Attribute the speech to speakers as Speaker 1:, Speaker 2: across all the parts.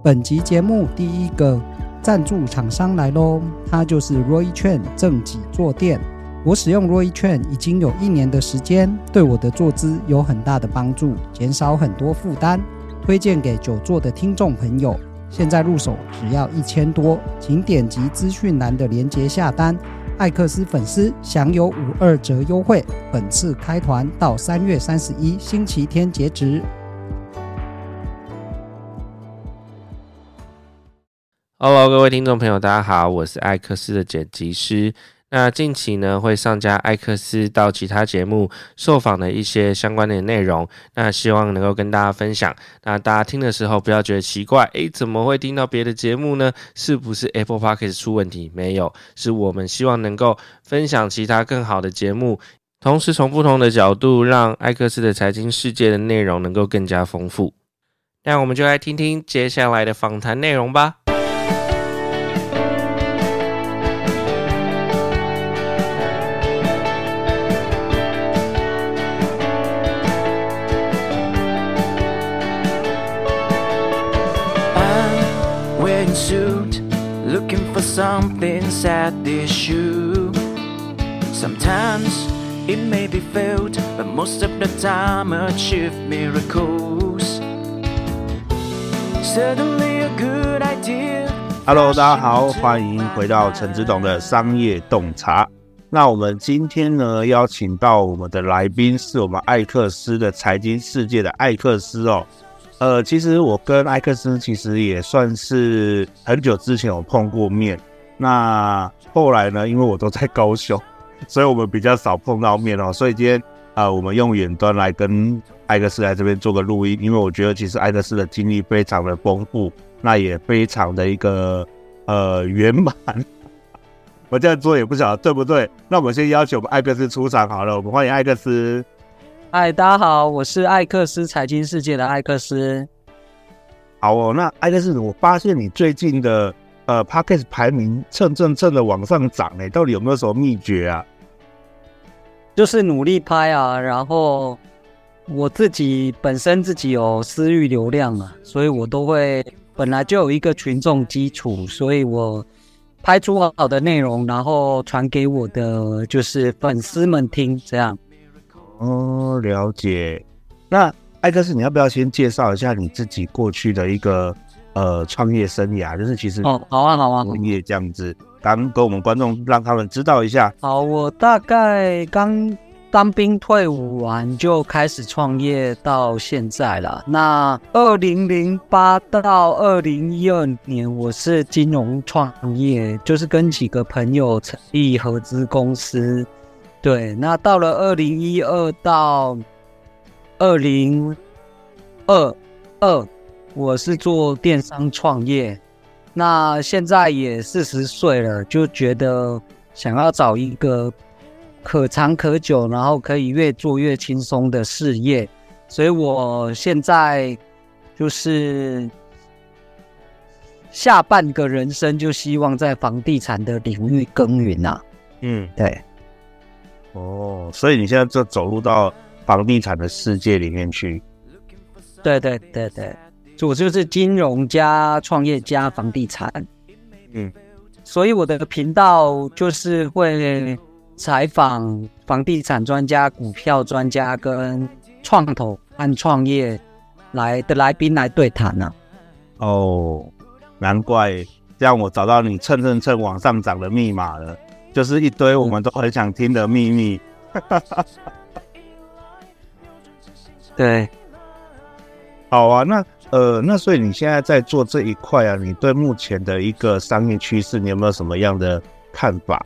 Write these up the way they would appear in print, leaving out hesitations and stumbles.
Speaker 1: 本集节目第一个赞助厂商来咯，它就是 Roy 券正己坐垫。我使用 Roy 券已经有1年的时间，对我的坐姿有很大的帮助，减少很多负担，推荐给久坐的听众朋友。现在入手只要1000多，请点击资讯栏的连结下单。艾克斯粉丝享有52折优惠，本次开团到3月31星期天截止。
Speaker 2: Hello， 各位听众朋友，大家好，我是艾克斯的剪辑师。那近期呢，会上架艾克斯到其他节目受访的一些相关的内容，那希望能够跟大家分享。那大家听的时候不要觉得奇怪，怎么会听到别的节目呢？是不是 Apple Podcast 出问题？没有，是我们希望能够分享其他更好的节目，同时从不同的角度让艾克斯的财经世界的内容能够更加丰富。那我们就来听听接下来的访谈内容吧。
Speaker 3: Looking for something sad this shoe. Sometimes it may be failed, but most of the time achieve miracles. Suddenly a good idea.
Speaker 4: Hello， 大家好，欢迎回到陈之董的商业洞察。那我们今天呢，邀请到我们的来宾是我们艾克斯的财经世界的艾克斯哦。其实我跟艾克斯其实也算是很久之前有碰过面，那后来呢，因为我都在高雄，所以我们比较少碰到面哦，所以今天我们用远端来跟艾克斯来这边做个录音，因为我觉得其实艾克斯的经历非常的丰富，那也非常的一个圆满。我这样做也不晓得对不对，那我们先邀请我们艾克斯出场好了，我们欢迎艾克斯。
Speaker 1: 嗨，大家好，我是艾克斯财经世界的艾克斯。
Speaker 4: 好哦，那艾克斯，我发现你最近的Podcast 排名蹭的往上涨欸，到底有没有什么秘诀啊？
Speaker 1: 就是努力拍啊，然后我本身自己有私域流量啊，所以我都会本来就有一个群众基础，所以我拍出好的内容，然后传给我的就是粉丝们听，这样。
Speaker 4: 哦，了解。那艾克斯，你要不要先介绍一下你自己过去的一个创业生涯？就是其实
Speaker 1: 好啊，
Speaker 4: 创业这样子，刚跟我们观众让他们知道一下。
Speaker 1: 好，我大概刚当兵退伍完就开始创业到现在了。那2008到2012年，我是金融创业，就是跟几个朋友成立合资公司。对，那到了2012到2022，我是做电商创业。那现在也40岁了，就觉得想要找一个可长可久，然后可以越做越轻松的事业，所以我现在就是下半个人生就希望在房地产的领域耕耘啊。对。
Speaker 4: 哦，所以你现在就走入到房地产的世界里面去。
Speaker 1: 对，我就是金融加创业加房地产。所以我的频道就是会采访房地产专家、股票专家跟创投和创业来宾来对谈啊。
Speaker 4: 哦，难怪这样，我找到你蹭往上涨的密码了。就是一堆我们都很想听的秘密。
Speaker 1: 对，
Speaker 4: 好啊，那所以你现在在做这一块啊，你对目前的一个商业趋势，你有没有什么样的看法？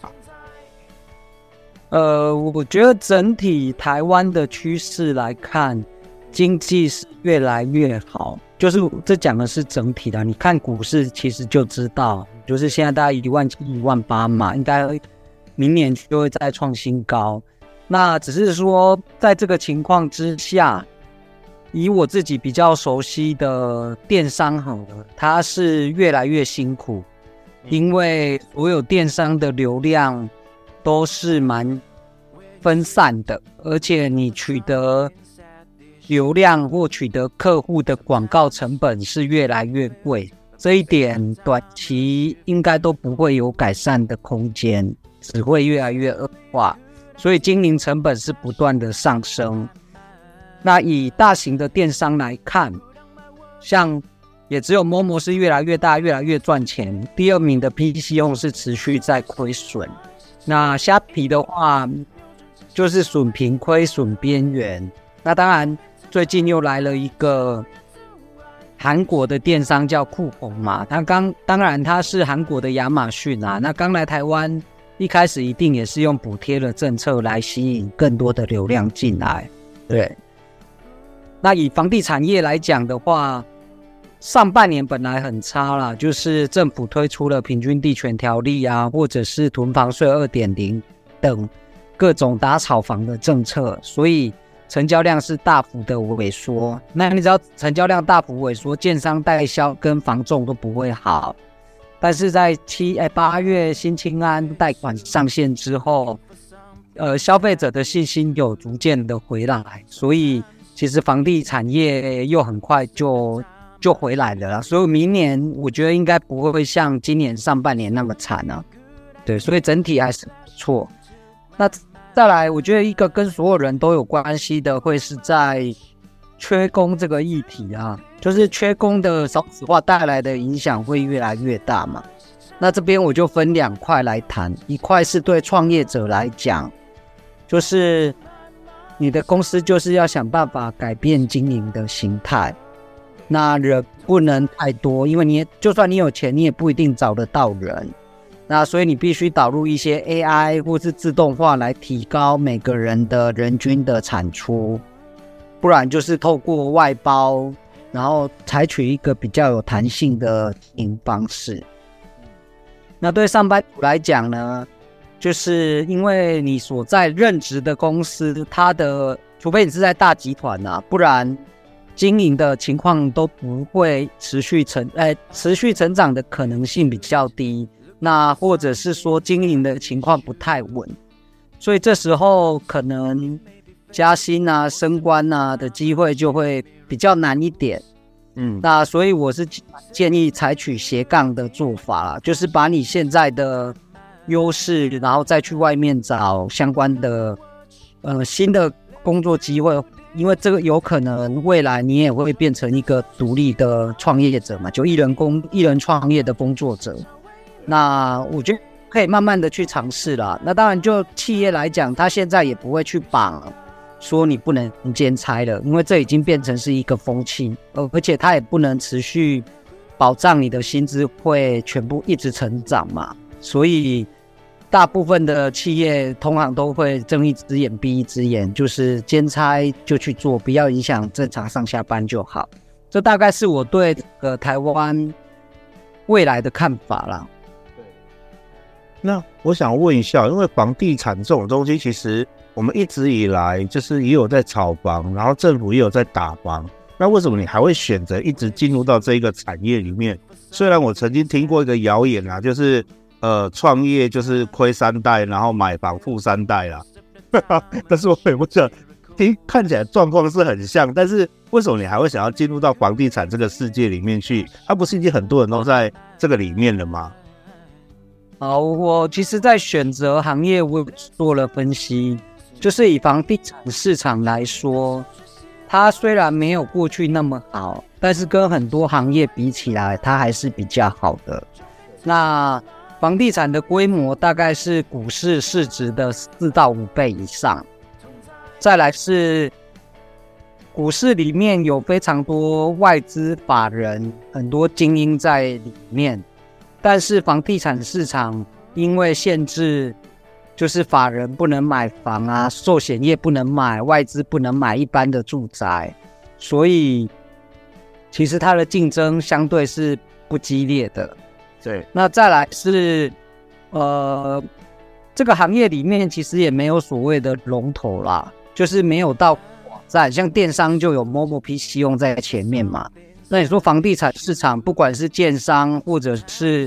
Speaker 1: 我觉得整体台湾的趋势来看，经济是越来越好，就是这讲的是整体的。你看股市其实就知道，就是现在大概17000、18000嘛，应该明年就会再创新高。那只是说在这个情况之下，以我自己比较熟悉的电商好了，它是越来越辛苦，因为所有电商的流量都是蛮分散的，而且你取得流量或取得客户的广告成本是越来越贵， 这一点短期应该都不会有改善的空间，只会越来越恶化，所以经营成本是不断的上升。那以大型的电商来看，像也只有 Momo 是越来越大越来越赚钱，第二名的 PC Home 是持续在亏损。那虾皮的话就是损平亏损边缘。那当然最近又来了一个韩国的电商叫酷红嘛，当然它是韩国的亚马逊啊，那刚来台湾一开始一定也是用补贴的政策来吸引更多的流量进来。对，那以房地产业来讲的话，上半年本来很差啦，就是政府推出了平均地权条例啊，或者是囤房税 2.0 等各种打炒房的政策，所以成交量是大幅的萎缩。那你知道成交量大幅萎缩，建商代销跟房仲都不会好。但是在8月新青安贷款上线之后，消费者的信心有逐渐的回来，所以其实房地产业又很快就回来了啦。所以明年我觉得应该不会像今年上半年那么惨啊。对，所以整体还是不错。那再来，我觉得一个跟所有人都有关系的，会是在缺工这个议题啊，就是缺工的少子化带来的影响会越来越大嘛。那这边我就分2块来谈，一块是对创业者来讲，就是你的公司就是要想办法改变经营的形态，那人不能太多，因为就算你有钱，你也不一定找得到人。那所以你必须导入一些 AI 或是自动化来提高每个人的人均的产出，不然就是透过外包，然后采取一个比较有弹性的经营方式。那对上班族来讲呢，就是因为你所在任职的公司，它的除非你是在大集团啊，不然经营的情况都不会持续成长的可能性比较低。那或者是说经营的情况不太稳，所以这时候可能加薪啊、升官啊的机会就会比较难一点。那所以我是建议采取斜杠的做法啦，就是把你现在的优势，然后再去外面找相关的新的工作机会，因为这个有可能未来你也会变成一个独立的创业者嘛，就一人创业的工作者。那我觉得可以慢慢的去尝试啦。那当然就企业来讲，他现在也不会去绑说你不能兼差了，因为这已经变成是一个风气，而且他也不能持续保障你的薪资会全部一直成长嘛。所以大部分的企业通常都会睁一只眼闭一只眼，就是兼差就去做，不要影响正常上下班就好。这大概是我对台湾未来的看法啦。
Speaker 4: 那我想问一下，因为房地产这种东西，其实我们一直以来就是也有在炒房，然后政府也有在打房，那为什么你还会选择一直进入到这一个产业里面？虽然我曾经听过一个谣言啊，就是创业就是亏3代，然后买房富3代啦，但是我也不想看起来状况是很像，但是为什么你还会想要进入到房地产这个世界里面去？它不是已经很多人都在这个里面了吗？
Speaker 1: 好，我其实在选择行业我做了分析，就是以房地产市场来说，它虽然没有过去那么好，但是跟很多行业比起来，它还是比较好的。那房地产的规模大概是股市市值的4到5倍以上，再来是股市里面有非常多外资法人，很多精英在里面。但是房地产市场因为限制，就是法人不能买房啊，寿险业不能买，外资不能买一般的住宅，所以其实它的竞争相对是不激烈的。
Speaker 4: 对，
Speaker 1: 那再来是这个行业里面其实也没有所谓的龙头啦，就是没有到网站，像电商就有 Momo PC 用在前面嘛。那你说房地产市场，不管是建商或者是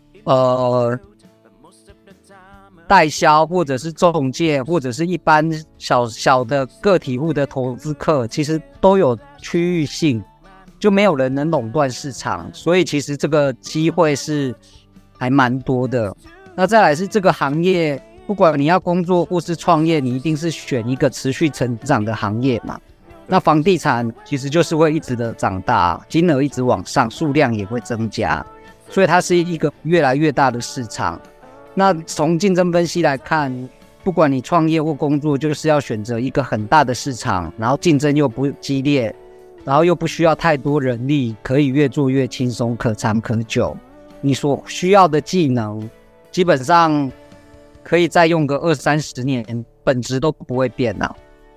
Speaker 1: 代销，或者是中介，或者是一般小的个体户的投资客，其实都有区域性， 就没有人能垄断市场，所以其实这个机会是还蛮多的。那再来是这个行业，不管你要工作或是创业，你一定是选一个持续成长的行业嘛。那房地产其实就是会一直的长大，金额一直往上，数量也会增加，所以它是一个越来越大的市场。那从竞争分析来看，不管你创业或工作，就是要选择一个很大的市场，然后竞争又不激烈，然后又不需要太多人力，可以越做越轻松，可长可久。你所需要的技能基本上可以再用个20-30年，本质都不会变啊。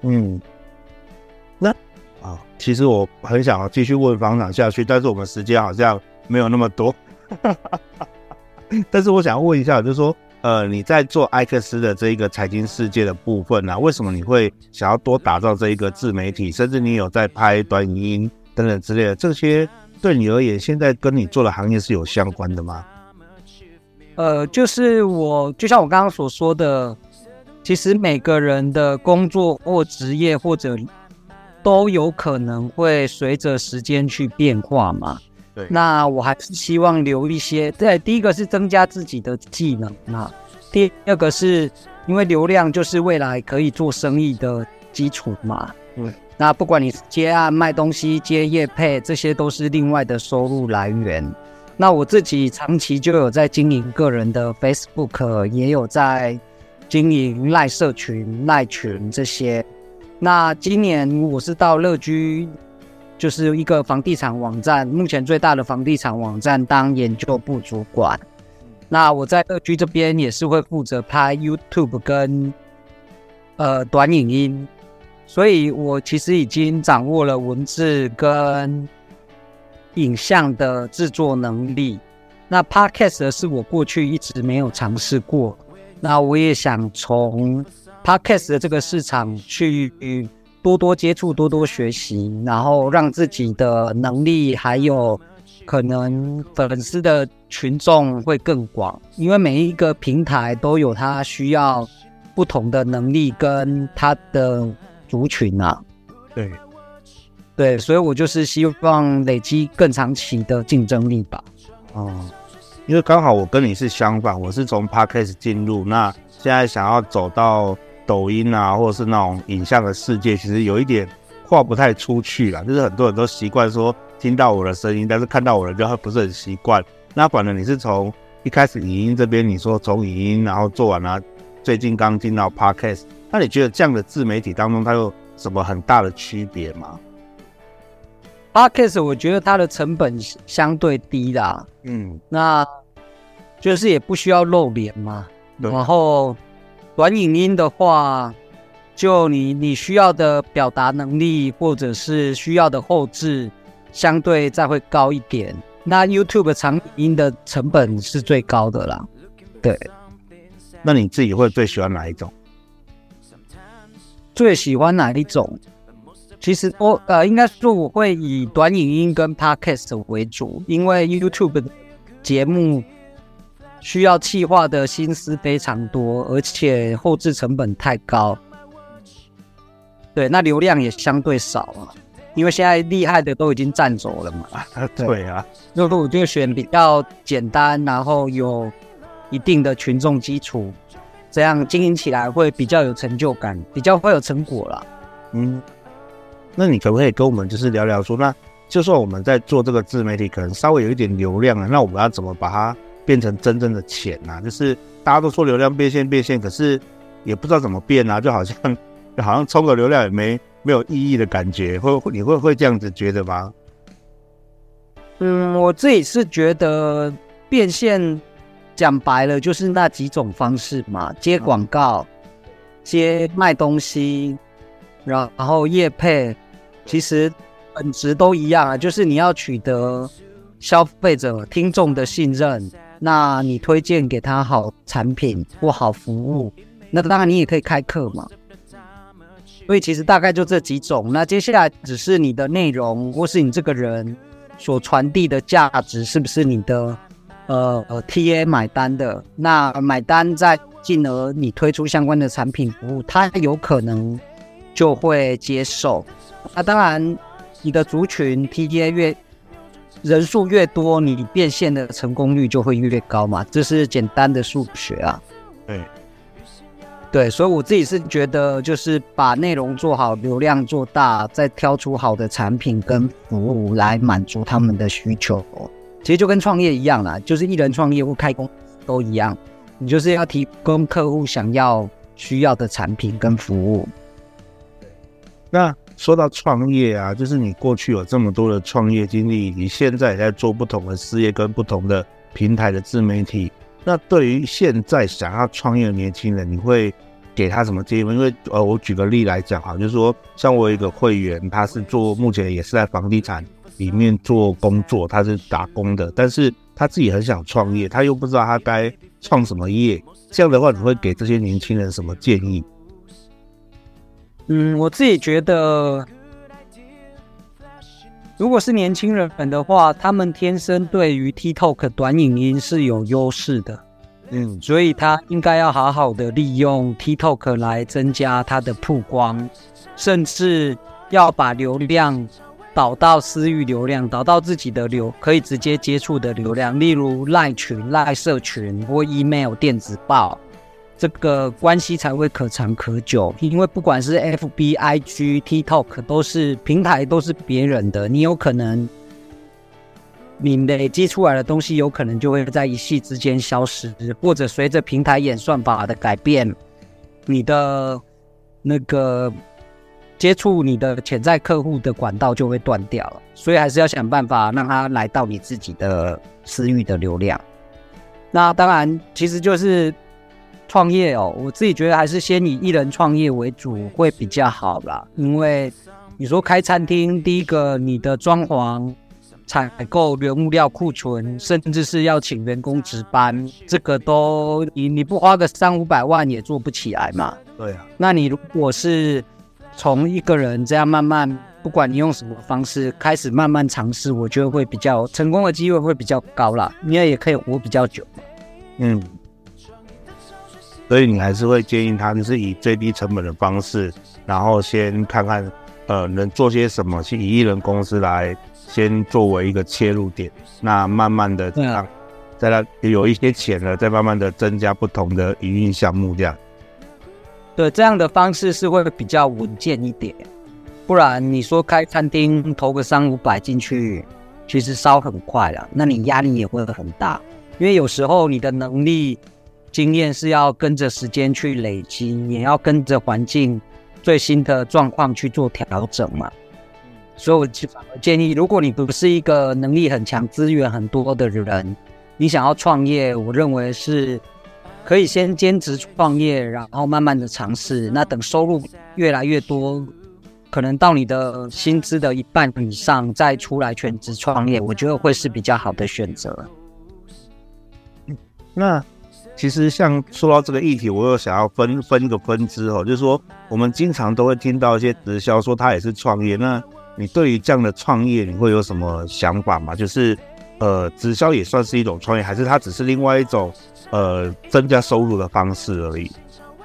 Speaker 4: 那其实我很想继续问房长下去，但是我们时间好像没有那么多。但是我想问一下，就是说，你在做艾克斯的这一个财经世界的部分啊，为什么你会想要多打造这一个自媒体，甚至你有在拍短影音等等之类的，这些对你而言，现在跟你做的行业是有相关的吗？
Speaker 1: 就是就像我刚刚所说的，其实每个人的工作或职业或者都有可能会随着时间去变化嘛。
Speaker 4: 对，
Speaker 1: 那我还是希望留一些，对，第一个是增加自己的技能啊，第二个是因为流量就是未来可以做生意的基础嘛。那不管你接案卖东西、接业配，这些都是另外的收入来源。那我自己长期就有在经营个人的 Facebook， 也有在经营赖社群、赖群这些。那今年我是到乐居，就是一个房地产网站，目前最大的房地产网站当研究部主管。那我在乐居这边也是会负责拍 YouTube 跟短影音，所以我其实已经掌握了文字跟影像的制作能力。那 Podcast 是我过去一直没有尝试过，那我也想从 Podcast 的这个市场去多多接触、多多学习，然后让自己的能力还有可能粉丝的群众会更广，因为每一个平台都有它需要不同的能力跟它的族群啊。对，所以我就是希望累积更长期的竞争力吧。
Speaker 4: 因为刚好我跟你是相反，我是从 Podcast 进入，那现在想要走到抖音啊，或者是那种影像的世界，其实有一点跨不太出去啦。就是很多人都习惯说听到我的声音，但是看到我的就不是很习惯。那反正你是从一开始影音这边，你说从影音然后做完了，最近刚进到 Podcast， 那你觉得这样的自媒体当中，它有什么很大的区别吗？
Speaker 1: Podcast 我觉得它的成本相对低啦，那就是也不需要露脸嘛。然后短影音的话，就你需要的表达能力或者是需要的后置，相对再会高一点。那 YouTube 长影音的成本是最高的啦。对，
Speaker 4: 那你自己会最喜欢哪一种？
Speaker 1: 最喜欢哪一种？其实应该说我会以短影音跟 Podcast 为主，因为 YouTube 的节目需要企划的心思非常多，而且后置成本太高。对，那流量也相对少啊，因为现在厉害的都已经占走了嘛。
Speaker 4: 对啊，
Speaker 1: 那我就选比较简单，然后有一定的群众基础，这样经营起来会比较有成就感，比较会有成果啦。
Speaker 4: 那你可不可以跟我们就是聊聊说，那就算我们在做这个自媒体可能稍微有一点流量了，那我们要怎么把它变成真正的钱啊？就是大家都说流量变现，可是也不知道怎么变啊，就好像冲个流量也没有意义的感觉，你会这样子觉得吗？
Speaker 1: 我自己是觉得变现讲白了就是那几种方式嘛，接广告、接卖东西，然后业配，其实本质都一样啊，就是你要取得消费者、听众的信任，那你推荐给他好产品或好服务，那当然你也可以开课嘛。所以其实大概就这几种，那接下来只是你的内容或是你这个人所传递的价值是不是你的TA 买单的，那买单再进而你推出相关的产品服务，他有可能就会接受。那当然你的族群 TA 人数越多，你变现的成功率就会越高嘛，这是简单的数学啊。对，所以我自己是觉得，就是把内容做好，流量做大，再挑出好的产品跟服务来满足他们的需求。其实就跟创业一样啦，就是一人创业或开公司都一样，你就是要提供客户需要的产品跟服务。
Speaker 4: 那说到创业啊，就是你过去有这么多的创业经历，你现在也在做不同的事业跟不同的平台的自媒体。那对于现在想要创业的年轻人，你会给他什么建议吗？因为我举个例来讲哈，就是说像我有一个会员，他是目前也是在房地产里面做工作，他是打工的，但是他自己很想创业，他又不知道他该创什么业。这样的话，你会给这些年轻人什么建议？
Speaker 1: 我自己觉得，如果是年轻人的话，他们天生对于 TikTok 短影音是有优势的，所以他应该要好好的利用 TikTok 来增加他的曝光，甚至要把流量导到私域流量，导到自己的可以直接接触的流量，例如 LINE 群、LINE 社群或 email 电子报。这个关系才会可长可久，因为不管是 FB、IG、TikTok 平台都是别人的，你有可能你累积出来的东西有可能就会在一夕之间消失，或者随着平台演算法的改变，你的那个接触你的潜在客户的管道就会断掉了，所以还是要想办法让他来到你自己的私域的流量。那当然其实就是创业我自己觉得还是先以一人创业为主会比较好啦。因为你说开餐厅，第一个你的装潢、采购、原物料库存，甚至是要请员工值班，这个都你不花个300-500万也做不起来嘛。
Speaker 4: 对啊。那
Speaker 1: 你如果是从一个人这样慢慢，不管你用什么方式开始慢慢尝试，我觉得会比较成功的机会会比较高啦，因为也可以活比较久。
Speaker 4: 所以你还是会建议他，就是以最低成本的方式，然后先看看能做些什么，去以一人公司来先作为一个切入点，那慢慢的再让有一些钱了，再慢慢的增加不同的营运项目这样。
Speaker 1: 对，这样的方式是会比较稳健一点，不然你说开餐厅投个300-500进去，其实烧很快了，那你压力也会很大，因为有时候你的能力经验是要跟着时间去累积，也要跟着环境最新的状况去做调整嘛。所以我建议，如果你不是一个能力很强、资源很多的人，你想要创业，我认为是可以先兼职创业，然后慢慢的尝试。那等收入越来越多，可能到你的薪资的一半以上，再出来全职创业，我觉得会是比较好的选择。
Speaker 4: 那其实像说到这个议题，我有想要分一个分支就是说我们经常都会听到一些直销说他也是创业，那你对于这样的创业你会有什么想法吗？就是直销也算是一种创业，还是它只是另外一种增加收入的方式而已？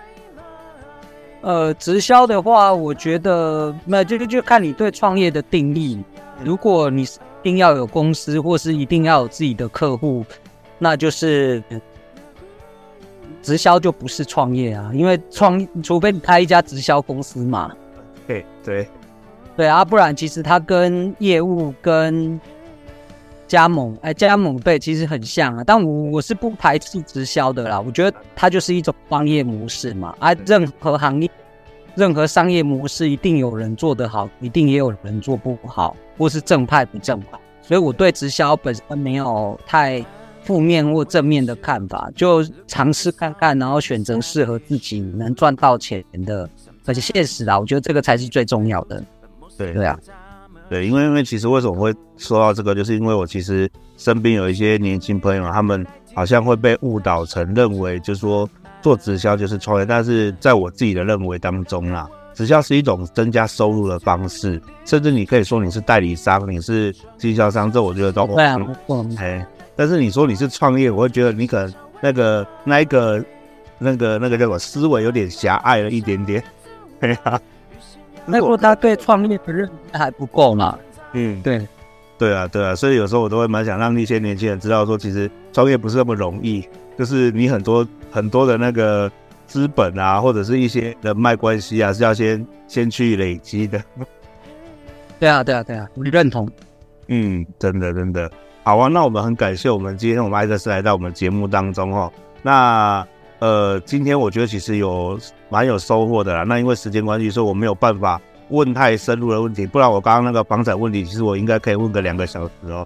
Speaker 1: 直销的话，我觉得就看你对创业的定义。如果你一定要有公司，或是一定要有自己的客户，那就是直销就不是创业啊，因为除非你开一家直销公司嘛。对啊，不然其实它跟业务跟加盟对，其实很像啊。但我是不排斥直销的啦，我觉得它就是一种商业模式嘛。任何行业、任何商业模式，一定有人做得好，一定也有人做不好，或是正派不正派。所以我对直销本身没有太负面或正面的看法，就尝试看看，然后选择适合自己能赚到钱的，而且现实啦，我觉得这个才是最重要的。对啊，
Speaker 4: 对，因为其实为什么会说到这个，就是因为我其实身边有一些年轻朋友，他们好像会被误导成认为就是说做直销就是创业，但是在我自己的认为当中啦，直销是一种增加收入的方式，甚至你可以说你是代理商，你是经销商，这我觉得都
Speaker 1: 对啊，
Speaker 4: 但是你说你是创业，我会觉得你可能那个叫什么思维有点狭隘了一点点。对啊，
Speaker 1: 那如果他对创业的认知还不够嘛， 对。
Speaker 4: 对啊，所以有时候我都会蛮想让一些年轻人知道说，其实创业不是那么容易，就是你很多的那个资本啊，或者是一些人脉关系啊，是要先去累积的。
Speaker 1: 对啊，我认同。
Speaker 4: 真的。好啊，那我们很感谢我们今天艾克斯来到我们节目当中哦。那今天我觉得其实蛮有收获的啦。那因为时间关系，所以我没有办法问太深入的问题，不然我刚刚那个房产问题，其实我应该可以问个2个小时哦。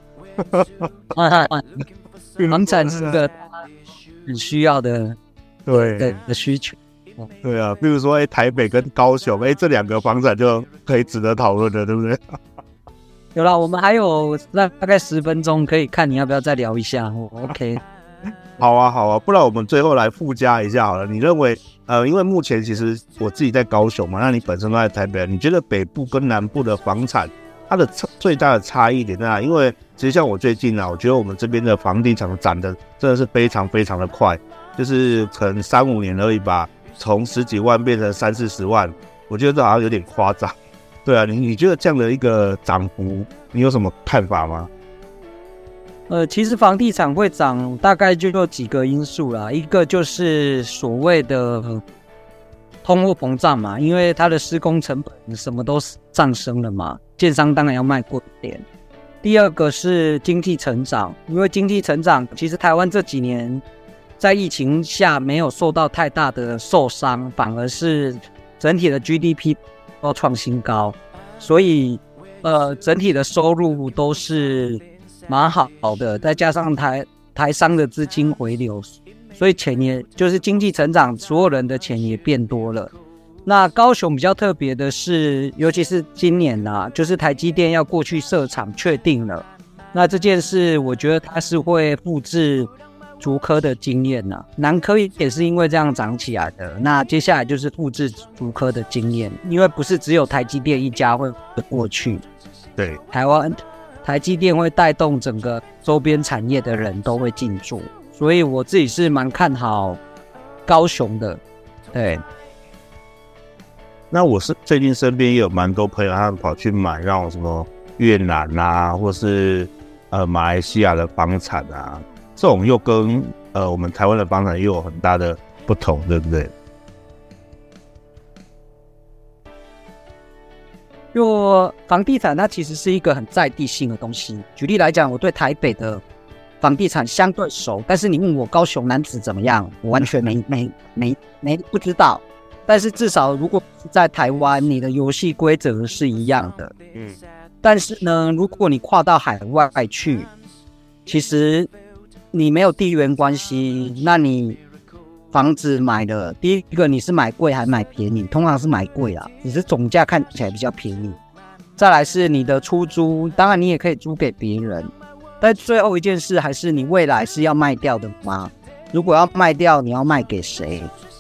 Speaker 1: 房产是个很需要的的需求。
Speaker 4: 对啊，比如说台北跟高雄，这2个房产就可以值得讨论的，对不对？
Speaker 1: 有啦，我们还有大概10分钟，可以看你要不要再聊一下。OK。
Speaker 4: 好啊，不然我们最后来附加一下好了。你认为，因为目前其实我自己在高雄嘛，那你本身都在台北，你觉得北部跟南部的房产，它的最大的差异点在哪？因为其实像我最近啊，我觉得我们这边的房地产涨的真的是非常非常的快，就是可能3-5年而已吧，从10几万变成30-40万，我觉得这好像有点夸张。对啊，你觉得这样的一个涨幅，你有什么看法吗？
Speaker 1: 其实房地产会涨，大概就有几个因素啦。一个就是所谓的通货膨胀嘛，因为它的施工成本什么都上升了嘛，建商当然要卖贵一点。第二个是经济成长，因为经济成长，其实台湾这几年在疫情下没有受到太大的受伤，反而是整体的 GDP 都创新高，所以整体的收入都是蛮好的，再加上台商的资金回流，所以钱也就是经济成长，所有人的钱也变多了。那高雄比较特别的是，尤其是今年啊，就是台积电要过去设厂确定了，那这件事我觉得它是会复制竹科的经验啊，南科也是因为这样涨起来的。那接下来就是复制竹科的经验，因为不是只有台积电一家会过去，
Speaker 4: 对，
Speaker 1: 台积电会带动整个周边产业的人都会进驻，所以我自己是蛮看好高雄的。对，
Speaker 4: 那我是最近身边也有蛮多朋友，他们跑去买那种什么越南啊，或是马来西亚的房产啊，这种又跟我们台湾的房产又有很大的不同，对不对？
Speaker 1: 就房地产它其实是一个很在地性的东西。举例来讲，我对台北的房地产相对熟，但是你问我高雄男子怎么样，我完全没不知道。但是至少如果在台湾，你的游戏规则是一样的。但是呢，如果你跨到海外去，其实你没有地缘关系，那你房子买的，第一个你是买贵还买便宜？通常是买贵啦，只是总价看起来比较便宜。再来是你的出租，当然你也可以租给别人，但最后一件事还是你未来是要卖掉的吗？如果要卖掉，你要卖给谁？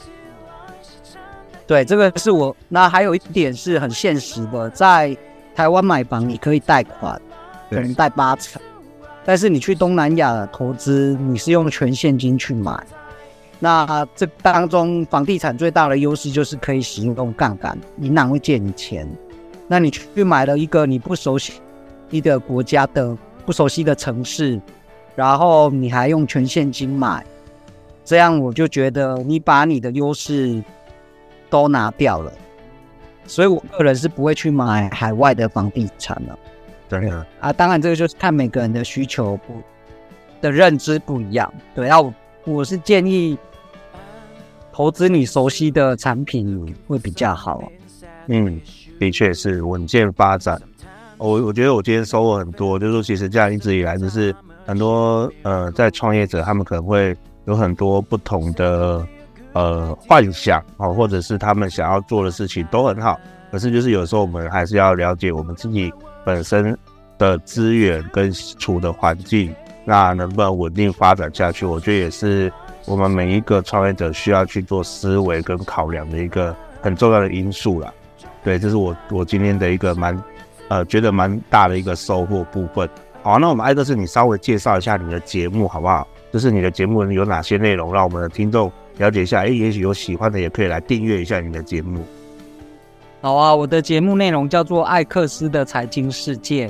Speaker 1: 对，这个是我。那还有一点是很现实的，在台湾买房你可以贷款，可能贷80%，但是你去东南亚投资，你是用全现金去买。那这当中房地产最大的优势就是可以使用杠杆，银行会借你钱。那你去买了一个你不熟悉的国家的不熟悉的城市，然后你还用全现金买，这样我就觉得你把你的优势都拿掉了。所以我个人是不会去买海外的房地产了。
Speaker 4: 对啊，
Speaker 1: 当然这个就是看每个人的需求的认知不一样。对，我是建议投资你熟悉的产品会比较好。
Speaker 4: 的确是稳健发展。我觉得我今天收获很多，就是说其实这样一直以来就是很多在创业者他们可能会有很多不同的幻想或者是他们想要做的事情都很好，可是就是有时候我们还是要了解我们自己本身的资源跟处的环境，那能不能稳定发展下去，我觉得也是我们每一个创业者需要去做思维跟考量的一个很重要的因素啦。对，这是我今天的一个觉得蛮大的一个收获部分。好，那我们艾克斯你稍微介绍一下你的节目好不好？就是你的节目有哪些内容，让我们的听众了解一下，也许有喜欢的也可以来订阅一下你的节目。
Speaker 1: 好啊，我的节目内容叫做艾克斯的财经世界。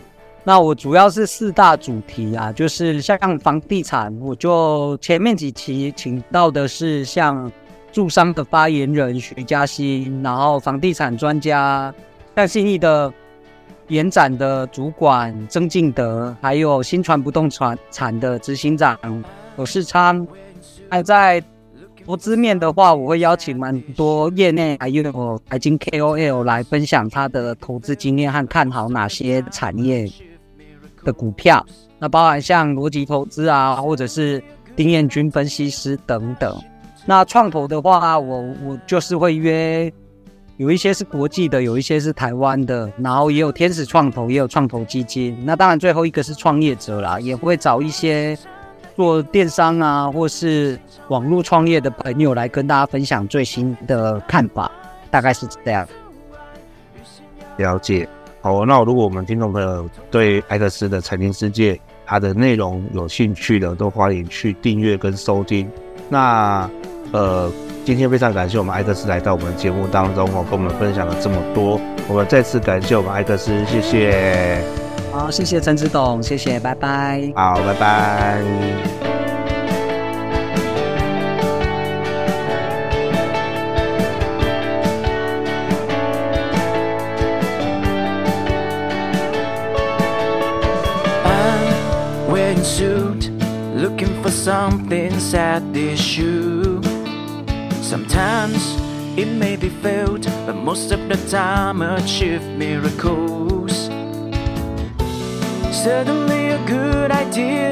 Speaker 1: 那我主要是4大主题啊，就是像房地产，我就前面几期请到的是像住商的发言人徐嘉欣，然后房地产专家像信义的延展的主管曾敬德，还有新传不动产的执行长有世昌。还在投资面的话，我会邀请蛮多业内还有财经 KOL 来分享他的投资经验和看好哪些产业的股票，那包含像逻辑投资啊，或者是丁彦君分析师等等。那创投的话，我就是会约，有一些是国际的，有一些是台湾的，然后也有天使创投，也有创投基金。那当然最后一个是创业者啦，也会找一些做电商啊，或是网络创业的朋友来跟大家分享最新的看法，大概是这样。
Speaker 4: 了解。好，那如果我们听众朋友对艾克斯的财经世界它的内容有兴趣的，都欢迎去订阅跟收听。那今天非常感谢我们艾克斯来到我们节目当中跟我们分享了这么多，我们再次感谢我们艾克斯，谢谢。
Speaker 1: 好，谢谢陈子董，谢谢，拜拜。
Speaker 4: 好，拜拜。
Speaker 3: Suit, looking for something's at this shoe. Sometimes it may be failed, but most of the time achieve miracles. Suddenly a good idea